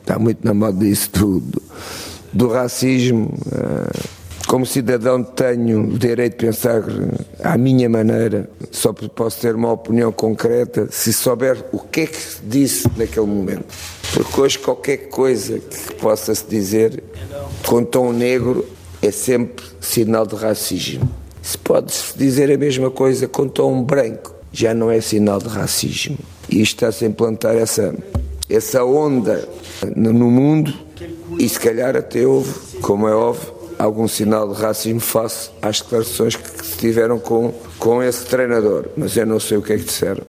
está muito na moda isso do racismo. Como cidadão tenho o direito de pensar à minha maneira, só posso ter uma opinião concreta se souber o que é que se disse naquele momento. Porque hoje qualquer coisa que possa-se dizer com tom negro é sempre sinal de racismo. Se pode-se dizer a mesma coisa com tom branco, já não é sinal de racismo. E isto está-se a implantar essa onda no mundo e se calhar até houve, como é óbvio, algum sinal de racismo face às declarações que se tiveram com esse treinador. Mas eu não sei o que é que disseram.